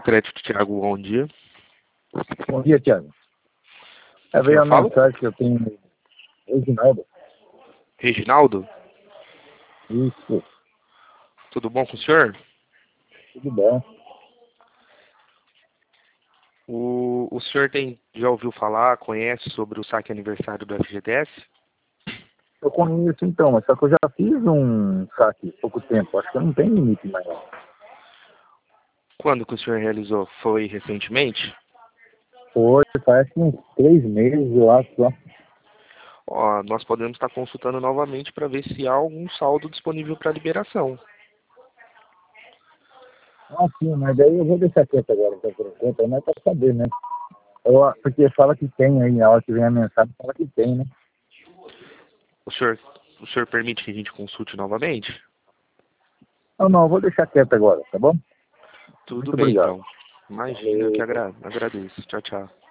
Crédito, Thiago, bom dia. Bom dia, Thiago. Veio a mensagem que eu tenho. Reginaldo. Reginaldo? Isso, Tudo bom com o senhor? tudo bom. O senhor já ouviu falar, conhece sobre o saque aniversário do FGTS? Eu conheço então, mas só que eu já fiz um saque há pouco tempo. Acho que não tem limite mais não. Quando que o senhor realizou? Foi recentemente? Foi, parece uns 3 meses, eu acho só. Ó, nós podemos estar consultando novamente para ver se há algum saldo disponível para liberação. Ah, sim, mas daí eu vou deixar quieto agora, então, por enquanto, não é pra saber, né? Porque fala que tem aí, na hora que vem a mensagem, fala que tem, né? O senhor permite que a gente consulte novamente? Não, eu vou deixar quieto agora, tá bom? Tudo Muito bem, obrigado. então. Imagina, eu que Valeu. agradeço. Tchau, tchau.